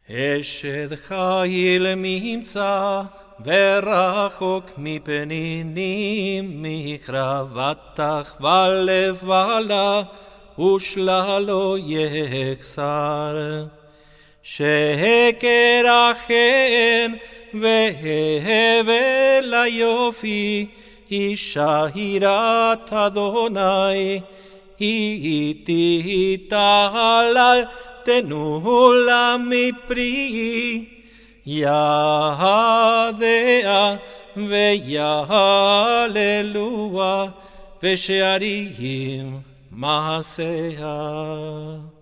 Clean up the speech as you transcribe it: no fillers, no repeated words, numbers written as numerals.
אשת חיל ממצא ורחוק מפנינים, מקרבתך ולבלה ושללו יחסר. שקר החן והבל היופי, אישה יראת אדוני, היא תהלל תנולה מפרי, יהדיה ויהללוה ושערים מעשיה.